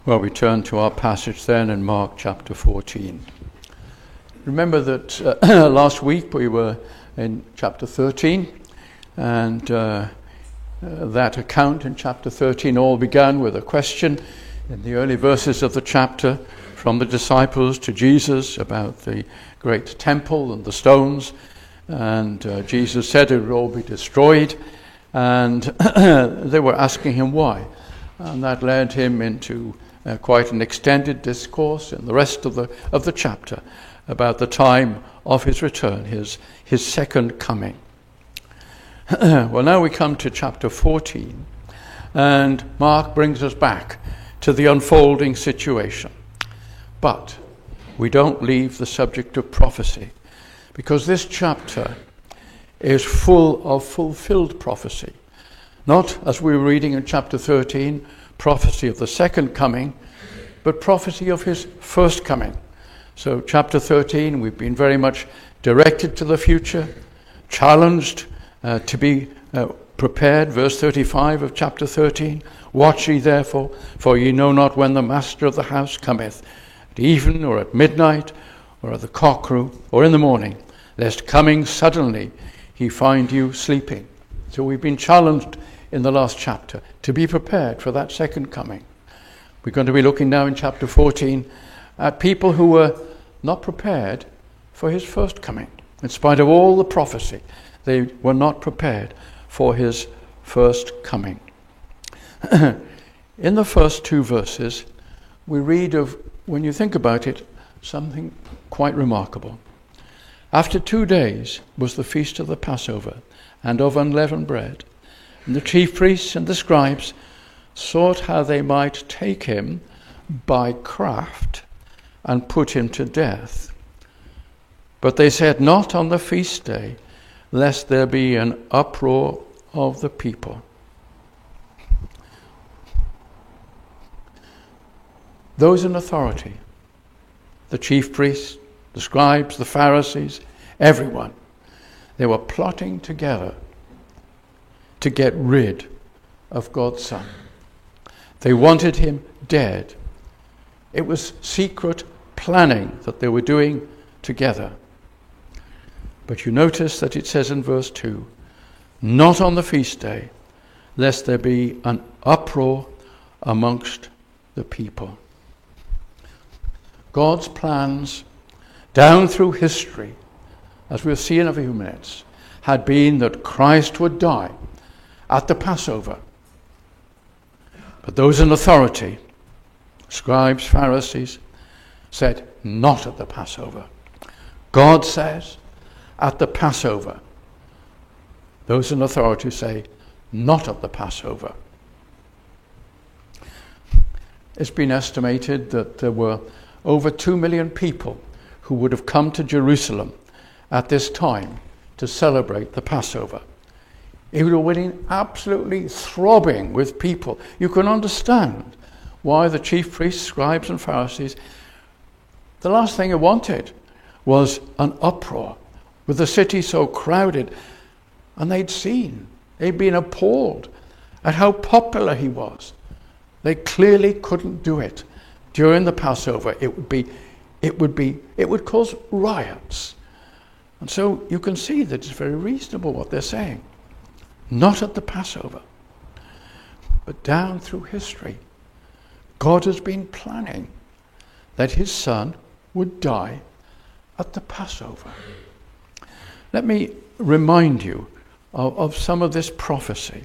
Well, we turn to our passage then in Mark chapter 14. Remember that last week we were in chapter 13, and that account in chapter 13 all began with a question in the early verses of the chapter from the disciples to Jesus about the great temple and the stones, and Jesus said it would all be destroyed, and they were asking him why, and that led him into quite an extended discourse in the rest of the chapter about the time of his return, his second coming. Well, now we come to chapter 14, and Mark brings us back to the unfolding situation. But we don't leave the subject of prophecy, because this chapter is full of fulfilled prophecy. Not, as we were reading in chapter 13, prophecy of the second coming, but prophecy of his first coming. So chapter 13, we've been very much directed to the future, challenged to be prepared. Verse 35 of chapter 13, watch ye therefore, for ye know not when the master of the house cometh, at even or at midnight, or at the cockcrow, or in the morning, lest coming suddenly he find you sleeping. So we've been challenged in the last chapter to be prepared for that second coming. We're going to be looking now in chapter 14 at people who were not prepared for his first coming. In spite of all the prophecy, they were not prepared for his first coming. In the first two verses, we read of, when you think about it, something quite remarkable. After 2 days was the feast of the Passover and of unleavened bread. And the chief priests and the scribes sought how they might take him by craft and put him to death. But they said, not on the feast day, lest there be an uproar of the people. Those in authority, the chief priests, the scribes, the Pharisees, everyone, they were plotting together to get rid of God's Son. They wanted him dead. It was secret planning that they were doing together. But you notice that it says in verse 2, not on the feast day, lest there be an uproar amongst the people. God's plans down through history, as we'll see in a few minutes, had been that Christ would die at the Passover. But those in authority, scribes, Pharisees, said, not at the Passover. God says, at the Passover. Those in authority say, not at the Passover. It's been estimated that there were over 2 million people who would have come to Jerusalem at this time to celebrate the Passover. It would have been absolutely throbbing with people. You can understand why the chief priests, scribes, and Pharisees, the last thing they wanted was an uproar, with the city so crowded. And they'd been appalled at how popular he was. They clearly couldn't do it. During the Passover, it would cause riots. And so you can see that it's very reasonable what they're saying. Not at the Passover, but down through history, God has been planning that his Son would die at the Passover. Let me remind you of some of this prophecy.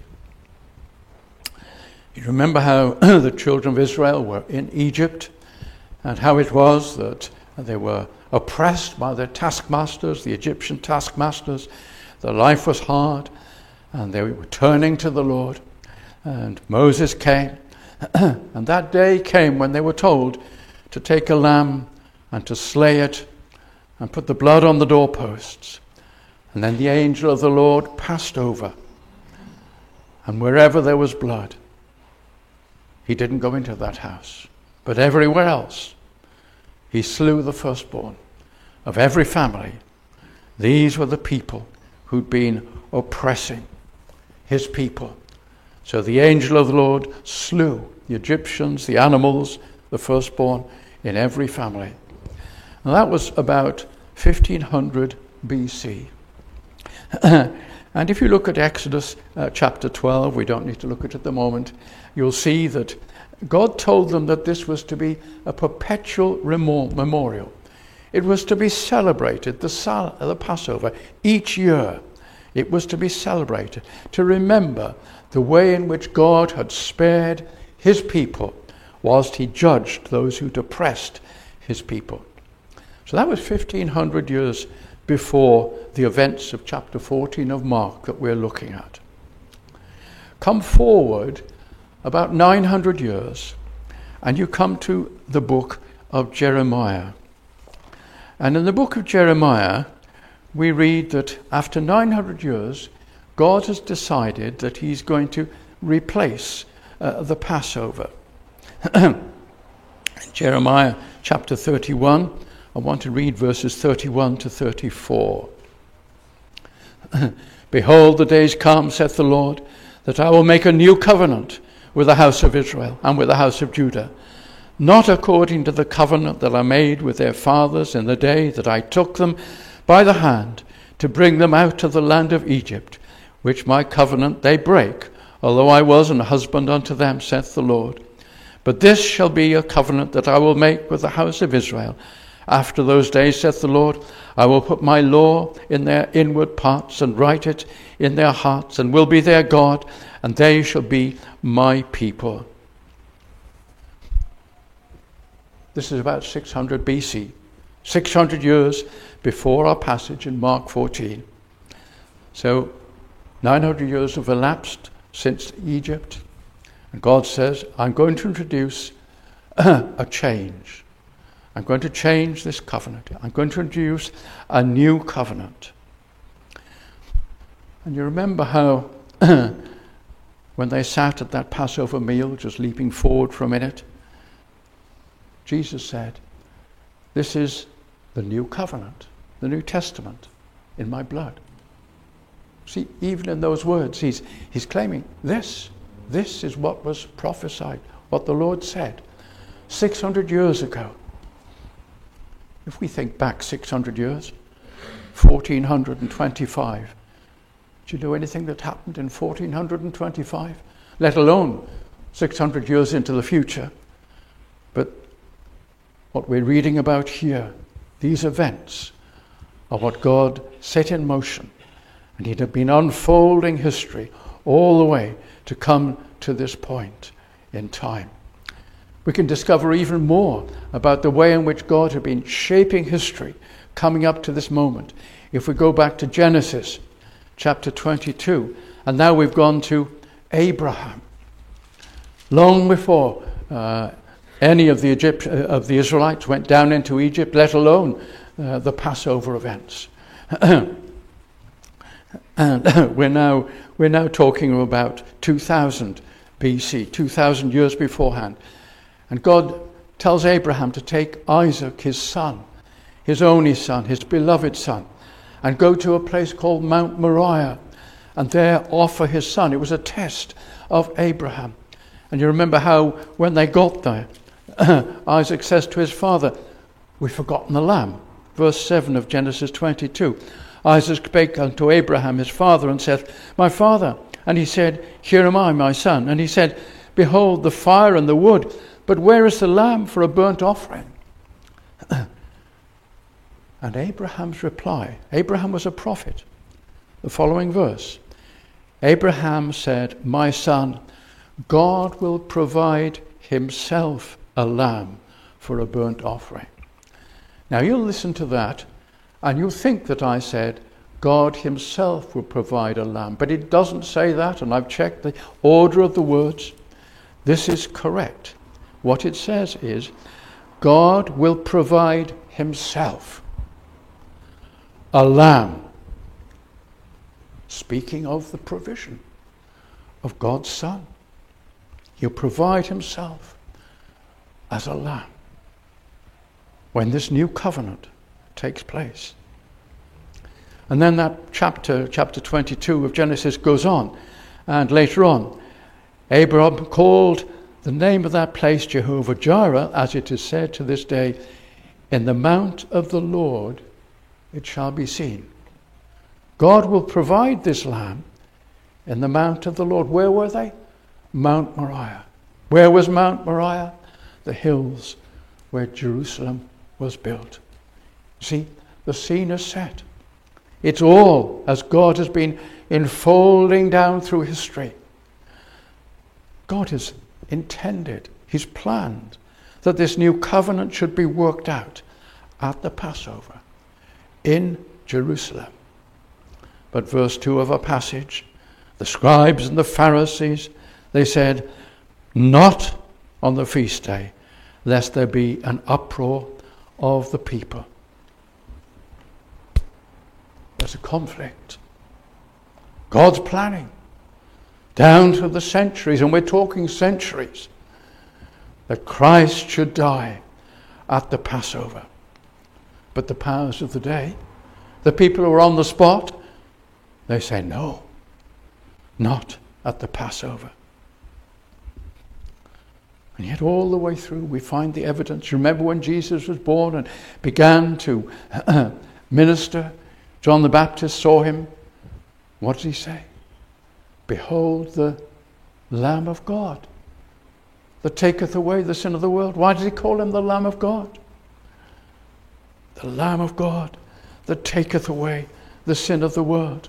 You remember how the children of Israel were in Egypt, and how it was that they were oppressed by their taskmasters, the Egyptian taskmasters. Their life was hard, and they were turning to the Lord. And Moses came, and that day came when they were told to take a lamb and to slay it and put the blood on the doorposts. And then the angel of the Lord passed over, and wherever there was blood, he didn't go into that house. But everywhere else, he slew the firstborn of every family. These were the people who'd been oppressing his people. So the angel of the Lord slew the Egyptians, the animals, the firstborn in every family. And that was about 1500 BC. And if you look at Exodus chapter 12, we don't need to look at it at the moment, you'll see that God told them that this was to be a perpetual memorial. It was to be celebrated, the Passover, each year. It was to be celebrated, to remember the way in which God had spared his people whilst he judged those who oppressed his people. So that was 1500 years before the events of chapter 14 of Mark that we're looking at. Come forward about 900 years, and you come to the book of Jeremiah. And in the book of Jeremiah, we read that after 900 years, God has decided that he's going to replace the Passover. Jeremiah chapter 31, I want to read verses 31 to 34. Behold, the days come, saith the Lord, that I will make a new covenant with the house of Israel and with the house of Judah, not according to the covenant that I made with their fathers in the day that I took them by the hand to bring them out of the land of Egypt, which my covenant they break, although I was an husband unto them, saith the Lord. But this shall be a covenant that I will make with the house of Israel. After those days, saith the Lord, I will put my law in their inward parts and write it in their hearts, and will be their God, and they shall be my people. This is about 600 BC, 600 years before our passage in Mark 14. So 900 years have elapsed since Egypt, and God says, I'm going to introduce a change. I'm going to change this covenant. I'm going to introduce a new covenant. And you remember how when they sat at that Passover meal, just leaping forward for a minute, Jesus said, this is the new covenant, the New Testament in my blood. See, even in those words, he's claiming this is what was prophesied, what the Lord said 600 years ago. If we think back 600 years, 1425, do you know anything that happened in 1425? Let alone 600 years into the future. But what we're reading about here, these events, are what God set in motion. And he'd have been unfolding history all the way to come to this point in time. We can discover even more about the way in which God had been shaping history coming up to this moment. If we go back to Genesis chapter 22, and now we've gone to Abraham. Long before any of the Israelites went down into Egypt, let alone the Passover events. And we're now talking about 2000 BC, 2000 years beforehand. And God tells Abraham to take Isaac, his son, his only son, his beloved son, and go to a place called Mount Moriah, and there offer his son. It was a test of Abraham. And you remember how when they got there, Isaac says to his father, we've forgotten the lamb. Verse 7 of Genesis 22. Isaac spake unto Abraham his father, and said, my father. And he said, here am I, my son. And he said, behold, the fire and the wood, but where is the lamb for a burnt offering? And Abraham's reply, Abraham was a prophet. The following verse, Abraham said, my son, God will provide himself a lamb for a burnt offering. Now you'll listen to that, and you'll think that I said, God himself will provide a lamb. But it doesn't say that, and I've checked the order of the words. This is correct. What it says is, God will provide himself a lamb. Speaking of the provision of God's Son. He'll provide himself as a lamb when this new covenant takes place. And then that chapter 22 of Genesis goes on. And later on, Abraham called The name of that place, Jehovah Jireh, as it is said to this day, in the mount of the Lord it shall be seen. God will provide this lamb in the mount of the Lord. Where were they? Mount Moriah. Where was Mount Moriah? The hills where Jerusalem was built. See, the scene is set. It's all as God has been unfolding down through history. God has intended, He's planned that this new covenant should be worked out at the Passover in Jerusalem. But verse 2 of our passage, the scribes and the Pharisees, they said, not on the feast day, lest there be an uproar of the people. There's a conflict. God's planning down through the centuries, and we're talking centuries, that Christ should die at the Passover. But the powers of the day, the people who are on the spot, they say no, not at the Passover. And yet all the way through we find the evidence. Remember when Jesus was born and began to minister, John the Baptist saw him. What did he say? Behold the Lamb of God that taketh away the sin of the world. Why did he call him the Lamb of God? The Lamb of God that taketh away the sin of the world.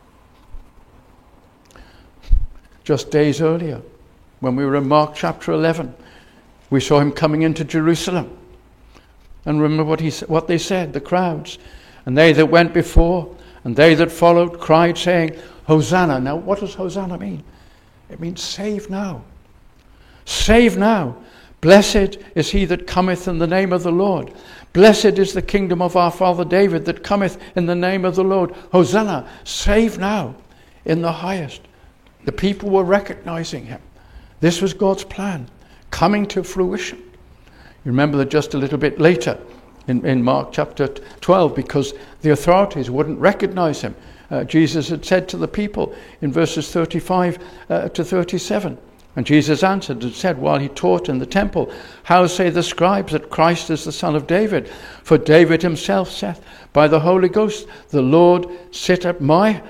Just days earlier, when we were in Mark chapter 11, we saw him coming into Jerusalem. And remember what they said, the crowds. And they that went before and they that followed cried, saying, Hosanna. Now, what does Hosanna mean? It means save now. Save now. Blessed is he that cometh in the name of the Lord. Blessed is the kingdom of our father David that cometh in the name of the Lord. Hosanna. Save now in the highest. The people were recognizing him. This was God's plan coming to fruition. You remember that just a little bit later in Mark chapter 12, because the authorities wouldn't recognize him. Jesus had said to the people in verses 35 to 37, and Jesus answered and said while he taught in the temple, how say the scribes that Christ is the son of David? For David himself saith by the Holy Ghost, the Lord said to my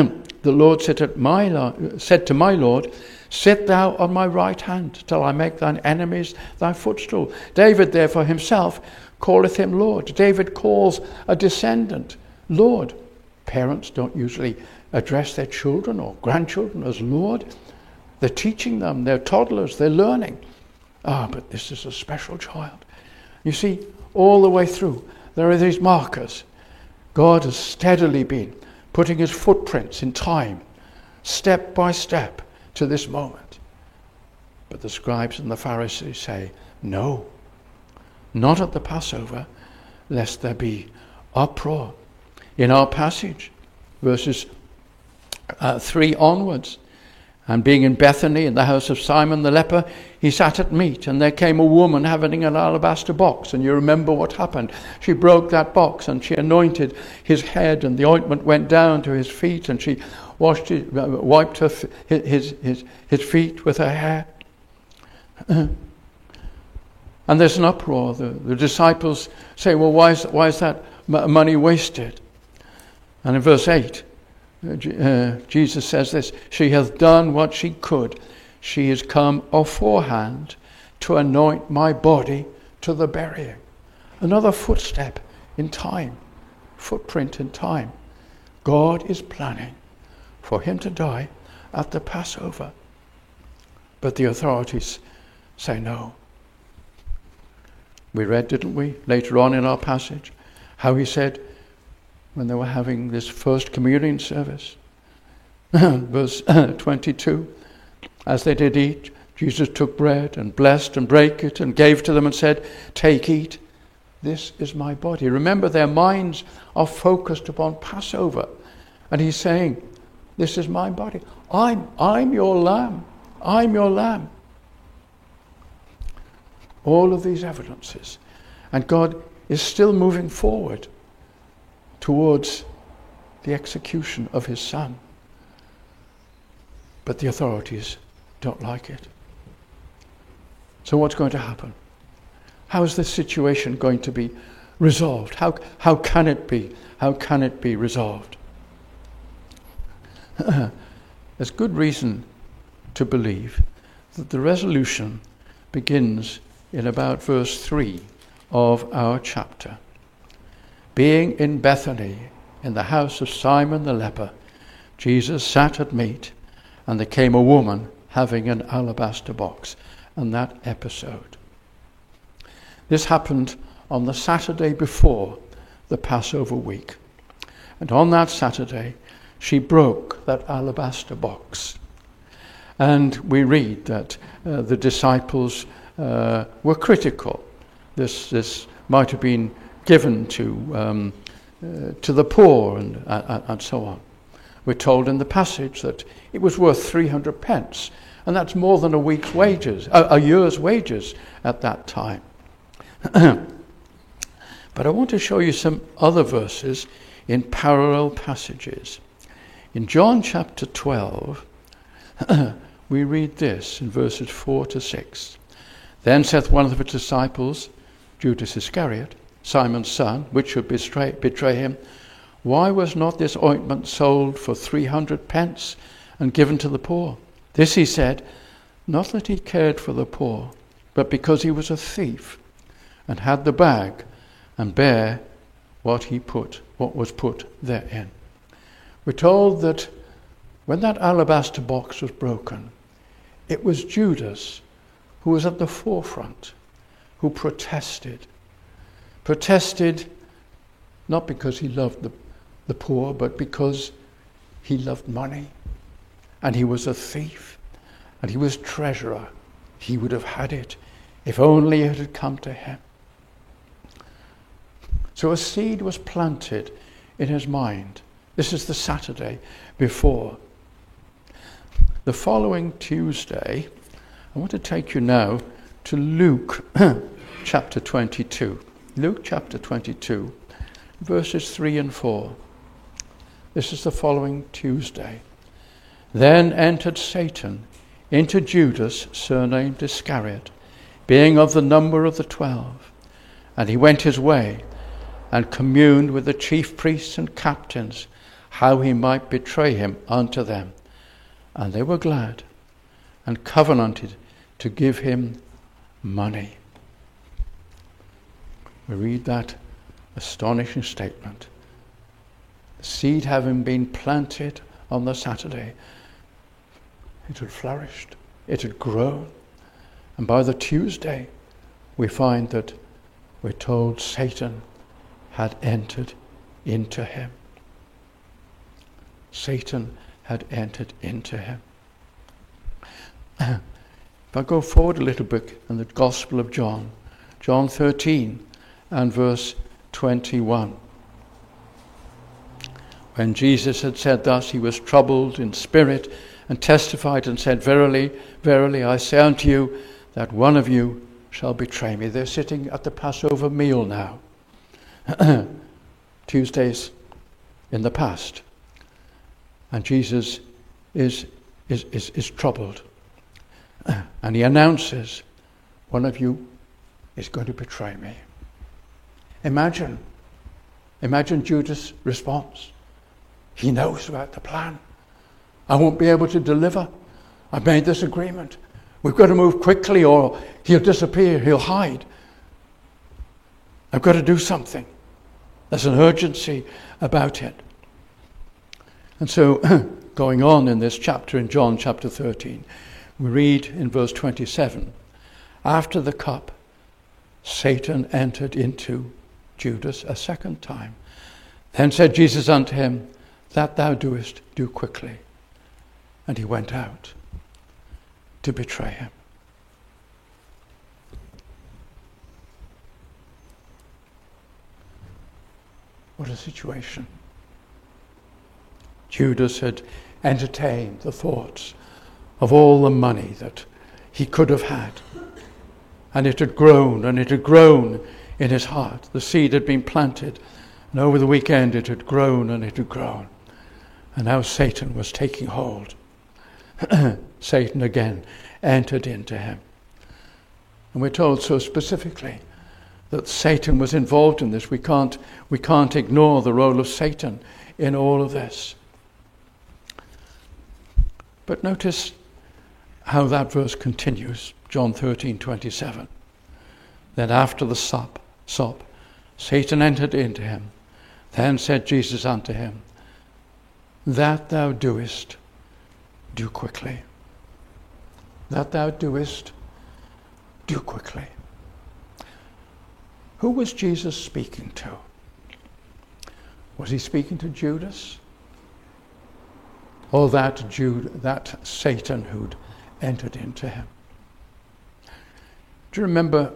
Lord, sit thou on my right hand till I make thine enemies thy footstool. David therefore himself calleth him Lord. David calls a descendant Lord. Parents don't usually address their children or grandchildren as Lord. They're teaching them, they're toddlers, they're learning. But this is a special child. You see, all the way through, there are these markers. God has steadily been putting his footprints in time, step by step, to this moment. But the scribes and the Pharisees say, no, not at the Passover, lest there be uproar. In our passage, verses 3 onwards, and being in Bethany in the house of Simon the leper, he sat at meat, and there came a woman having an alabaster box. And you remember what happened. She broke that box and she anointed his head, and the ointment went down to his feet, and she wiped his feet with her hair. And there's an uproar. The disciples say, well, why is that money wasted? And in verse 8, Jesus says this, she hath done what she could. She is come aforehand to anoint my body to the burying. Another footstep in time, footprint in time. God is planning for him to die at the Passover. But the authorities say no. We read, didn't we, later on in our passage, how he said, when they were having this first communion service, verse 22, as they did eat, Jesus took bread and blessed and brake it and gave to them and said, take, eat, this is my body. Remember, their minds are focused upon Passover. And he's saying, this is my body. I'm your lamb. I'm your lamb. All of these evidences. And God is still moving forward towards the execution of his son. But the authorities don't like it. So what's going to happen? How is this situation going to be resolved? How can it be? How can it be resolved? There's good reason to believe that the resolution begins in about verse 3 of our chapter. Being in Bethany, in the house of Simon the leper, Jesus sat at meat, and there came a woman having an alabaster box. And that episode. This happened on the Saturday before the Passover week. And on that Saturday, she broke that alabaster box. And we read that the disciples were critical. This might have been given to the poor and so on. We're told in the passage that it was worth 300 pence. And that's more than a week's wages, a year's wages at that time. But I want to show you some other verses in parallel passages. In John chapter 12, we read this in verses 4 to 6. Then saith one of the disciples, Judas Iscariot, Simon's son, which should betray him, why was not this ointment sold for 300 pence and given to the poor? This he said, not that he cared for the poor, but because he was a thief, and had the bag, and bare what was put therein. We're told that when that alabaster box was broken, it was Judas who was at the forefront, who protested. Protested not because he loved the poor, but because he loved money. And he was a thief, and he was treasurer. He would have had it if only it had come to him. So a seed was planted in his mind. This is the Saturday before. The following Tuesday, I want to take you now to Luke chapter 22. Luke chapter 22, verses 3 and 4. This is the following Tuesday. Then entered Satan into Judas, surnamed Iscariot, being of the number of the 12. And he went his way and communed with the chief priests and captains, how he might betray him unto them. And they were glad and covenanted to give him money. We read that astonishing statement. The seed having been planted on the Saturday, it had flourished, it had grown. And by the Tuesday, we find that we're told Satan had entered into him. Satan had entered into him. If I go forward a little bit in the Gospel of John, John 13 and verse 21. When Jesus had said thus, he was troubled in spirit and testified and said, Verily, verily, I say unto you, that one of you shall betray me. They're sitting at the Passover meal now. Tuesdays in the past. And Jesus is troubled. And he announces, one of you is going to betray me. Imagine Judas' response. He knows about the plan. I won't be able to deliver. I've made this agreement. We've got to move quickly or he'll disappear, he'll hide. I've got to do something. There's an urgency about it. And so, going on in this chapter in John chapter 13, we read in verse 27, after the cup, Satan entered into Judas a second time. Then said Jesus unto him, that thou doest, do quickly. And he went out to betray him. What a situation. Judas had entertained the thoughts of all the money that he could have had. And it had grown and it had grown in his heart. The seed had been planted, and over the weekend it had grown and it had grown. And now Satan was taking hold. Satan again entered into him. And we're told so specifically that Satan was involved in this. We can't ignore the role of Satan in all of this. But notice how that verse continues, John 13:27. Then after the sop, Satan entered into him. Then said Jesus unto him, That thou doest, do quickly. That thou doest, do quickly. Who was Jesus speaking to? Was he speaking to Judas? Or that Satan who'd entered into him? Do you remember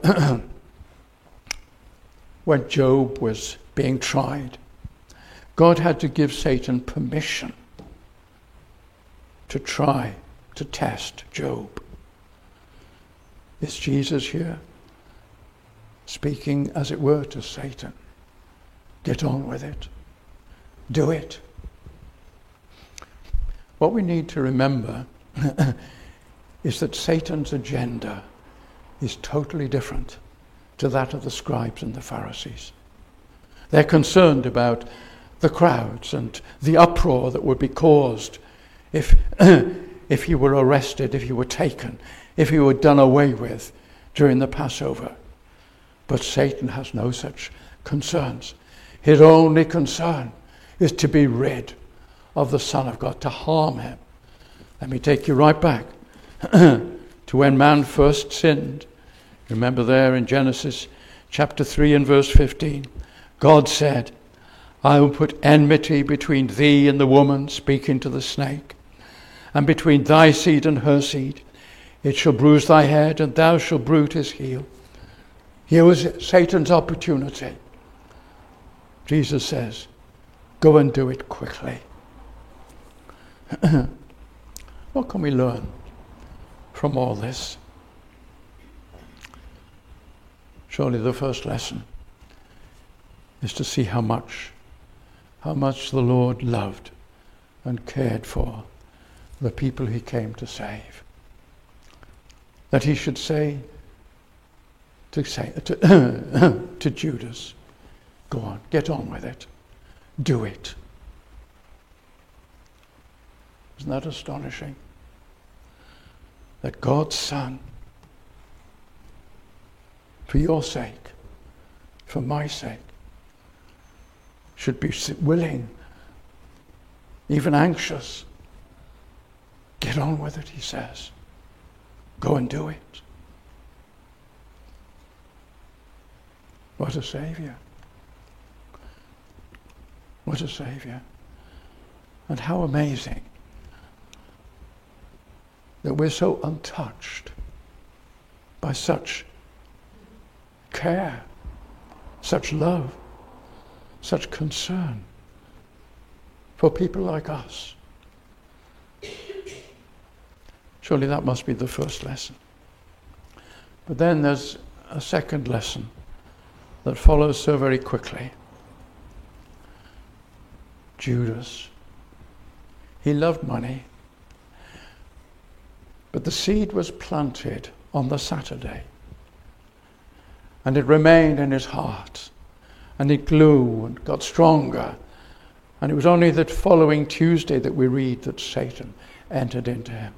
when Job was being tried? God had to give Satan permission to try, to test Job. Is Jesus here speaking, as it were, to Satan? Get on with it. Do it. What we need to remember is that Satan's agenda is totally different to that of the scribes and the Pharisees. They're concerned about the crowds and the uproar that would be caused if he were arrested, if he were taken, if he were done away with during the Passover. But Satan has no such concerns. His only concern is to be rid of the Son of God, to harm him. Let me take you right back to when man first sinned. Remember there in Genesis chapter 3 and verse 15, God said, I will put enmity between thee and the woman, speaking to the snake, and between thy seed and her seed. It shall bruise thy head, and thou shalt bruise his heel. Here was Satan's opportunity. Jesus says, go and do it quickly. What can we learn from all this? Surely the first lesson is to see how much the Lord loved and cared for the people he came to save. That he should say to Judas, go on, get on with it. Do it. Isn't that astonishing? That God's Son, for your sake, for my sake, should be willing, even anxious. Get on with it, he says. Go and do it. What a Savior. What a Savior. And how amazing that we're so untouched by such care, such love, such concern for people like us. Surely that must be the first lesson. But then there's a second lesson that follows so very quickly. Judas. He loved money. But the seed was planted on the Saturday. And it remained in his heart. And it grew and got stronger. And it was only that following Tuesday that we read that Satan entered into him.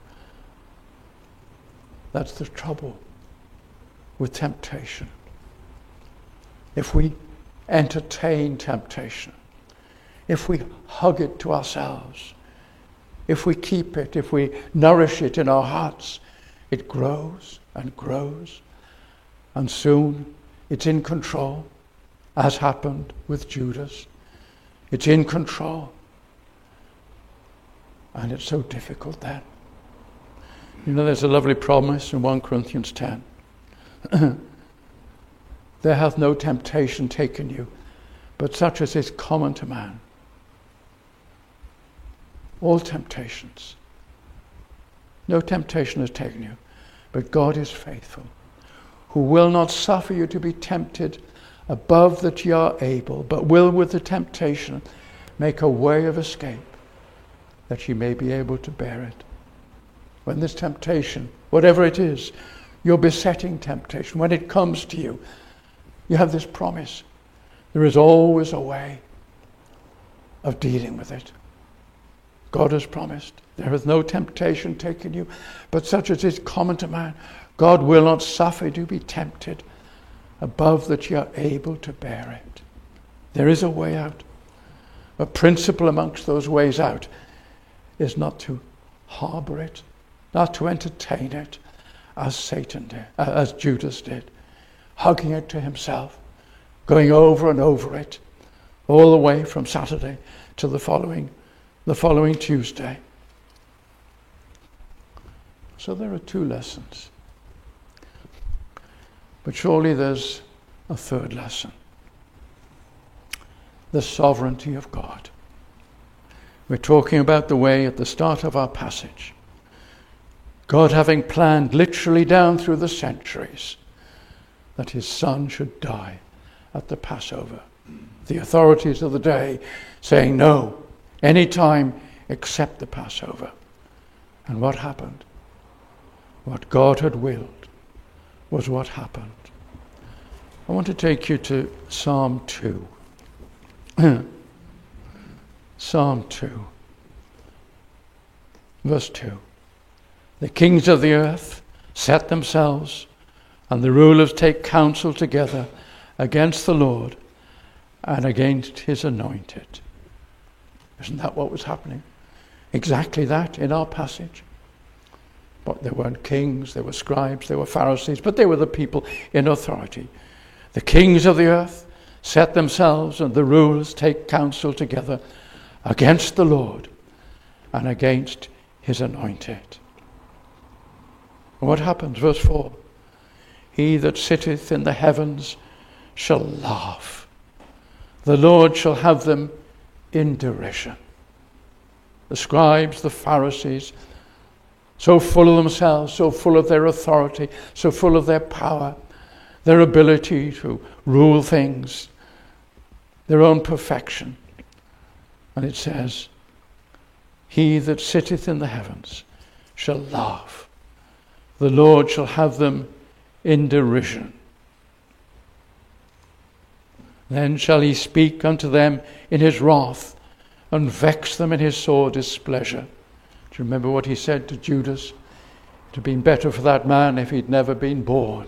That's the trouble with temptation. If we entertain temptation, if we hug it to ourselves, if we keep it, if we nourish it in our hearts, it grows and grows, and soon it's in control, as happened with Judas. It's in control. And it's so difficult then. You know, there's a lovely promise in 1 Corinthians 10. There hath no temptation taken you, but such as is common to man. All temptations. No temptation has taken you, but God is faithful, who will not suffer you to be tempted above that ye are able, but will with the temptation make a way of escape, that ye may be able to bear it. When this temptation, whatever it is, your besetting temptation, when it comes to you, you have this promise. There is always a way of dealing with it. God has promised, there is no temptation taken you, but such as is common to man. God will not suffer you to be tempted above that you are able to bear it. There is a way out. A principle amongst those ways out is not to harbor it, not to entertain it, as Satan did, as Judas did, hugging it to himself, going over and over it, all the way from Saturday to the following Tuesday. So there are two lessons. But surely there's a third lesson. The sovereignty of God. We're talking about the way at the start of our passage. God having planned literally down through the centuries that his son should die at the Passover. The authorities of the day saying no, any time except the Passover. And what happened? What God had willed was what happened. I want to take you to Psalm 2. Psalm 2, verse 2. The kings of the earth set themselves, and the rulers take counsel together against the Lord and against his anointed. Isn't that what was happening? Exactly that in our passage. But there weren't kings, there were scribes, there were Pharisees, but they were the people in authority. The kings of the earth set themselves, and the rulers take counsel together against the Lord and against his anointed. And what happens? Verse 4. He that sitteth in the heavens shall laugh. The Lord shall have them in derision. The scribes, the Pharisees, so full of themselves, so full of their authority, so full of their power, their ability to rule things, their own perfection. And it says, he that sitteth in the heavens shall laugh. The Lord shall have them in derision. Then shall he speak unto them in his wrath, and vex them in his sore displeasure. Do you remember what he said to Judas? It would have been better for that man if he'd never been born.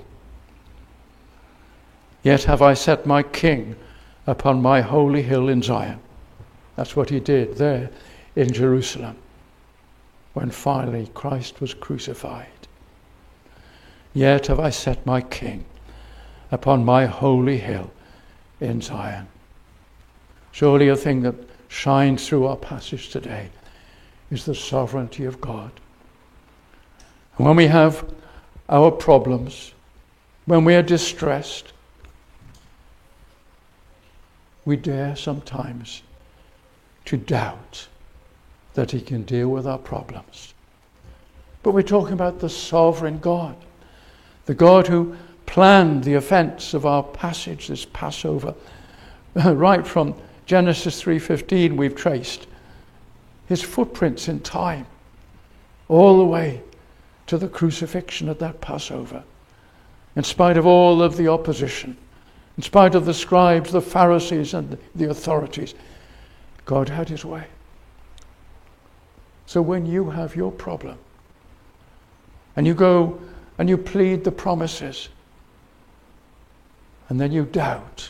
Yet have I set my king upon my holy hill in Zion. That's what he did there in Jerusalem when finally Christ was crucified. Yet have I set my king upon my holy hill in Zion. Surely a thing that shines through our passage today is the sovereignty of God. And when we have our problems, when we are distressed, we dare sometimes to doubt that he can deal with our problems. But we're talking about the sovereign God, the God who planned the events of our passage, this Passover. Right from Genesis 3:15 we've traced his footprints in time all the way to the crucifixion at that Passover. In spite of all of the opposition, in spite of the scribes, the Pharisees, and the authorities, God had his way. So when you have your problem, and you go and you plead the promises, and then you doubt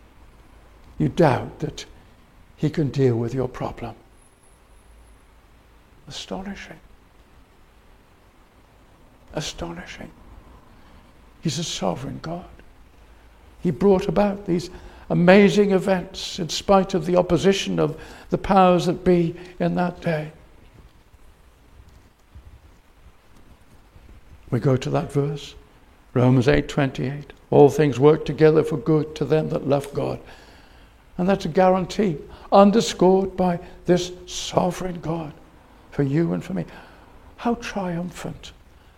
that he can deal with your problem. Astonishing. Astonishing. He's a sovereign God. He brought about these amazing events in spite of the opposition of the powers that be in that day. We go to that verse, Romans 8:28. All things work together for good to them that love God. And that's a guarantee, underscored by this sovereign God for you and for me. How triumphant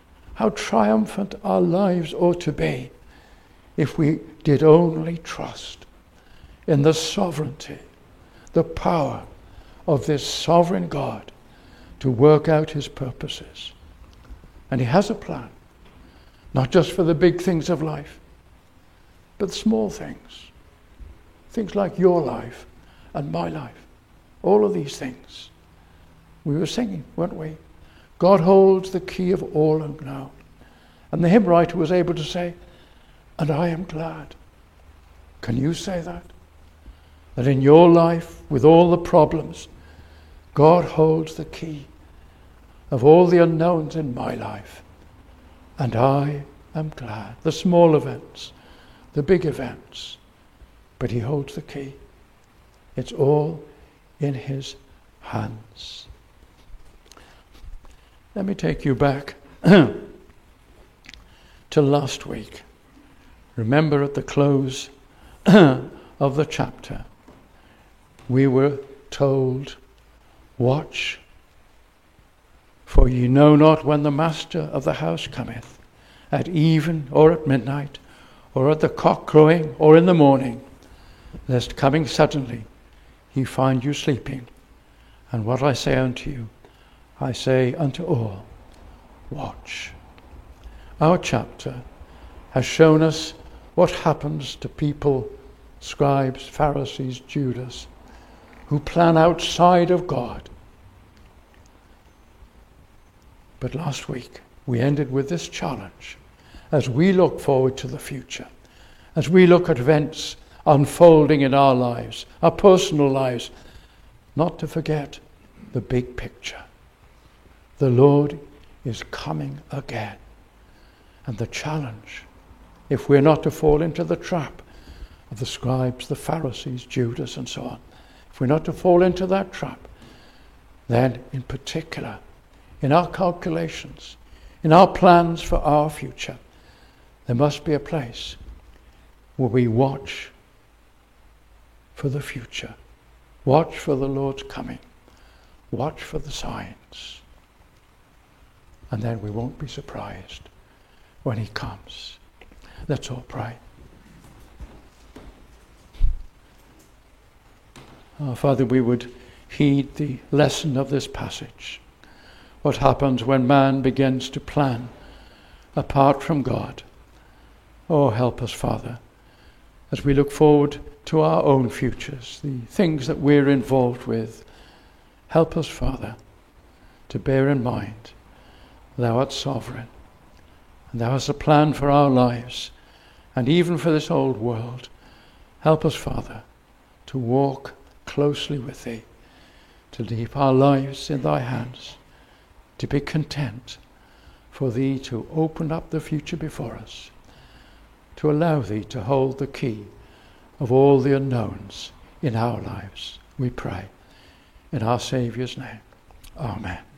our lives ought to be if we did only trust in the sovereignty, the power of this sovereign God to work out his purposes. And he has a plan, Not just for the big things of life, but the small things. Things like your life and my life. All of these things. We were singing, weren't we? God holds the key of all and now. And the hymn writer was able to say, and I am glad. Can you say that? That in your life, with all the problems, God holds the key of all the unknowns in my life. And I am glad. The small events, the big events, but he holds the key. It's all in his hands. Let me take you back to last week. Remember, at the close of the chapter, we were told, watch, for ye know not when the master of the house cometh, at even or at midnight, or at the cock crowing, or in the morning, lest coming suddenly he find you sleeping. And what I say unto you, I say unto all, watch. Our chapter has shown us what happens to people, scribes, Pharisees, Judas, who plan outside of God. But last week we ended with this challenge as we look forward to the future, as we look at events unfolding in our lives, our personal lives, not to forget the big picture. The Lord is coming again. And the challenge, if we're not to fall into the trap of the scribes, the Pharisees, Judas, and so on, if we're not to fall into that trap, then in particular, in our calculations, in our plans for our future, there must be a place where we watch for the future, watch for the Lord's coming, watch for the signs, and then we won't be surprised when he comes. Let's all pray. Father, we would heed the lesson of this passage. What happens when man begins to plan apart from God? Oh, help us, Father, as we look forward to our own futures, the things that we're involved with. Help us, Father, to bear in mind thou art sovereign, and thou hast a plan for our lives, and even for this old world. Help us, Father, to walk closely with thee, to leave our lives in thy hands, to be content for thee to open up the future before us, to allow thee to hold the key of all the unknowns in our lives. We pray in our Saviour's name. Amen.